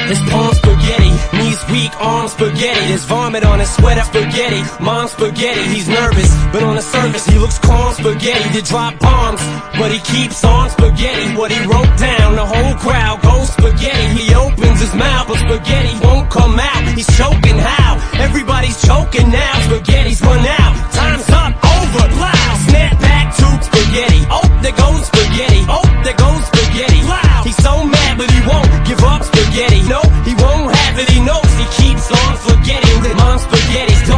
His palms spaghetti, knees weak, arms spaghetti. There's vomit on his sweater spaghetti. Mom's spaghetti, he's nervous, but on the surface he looks calm spaghetti. To drop bombs, but he keeps on spaghetti. What he wrote down, the whole crowd goes spaghetti. He opens his mouth, but spaghetti won't come out. He's choking how? Everybody's choking now. Spaghetti's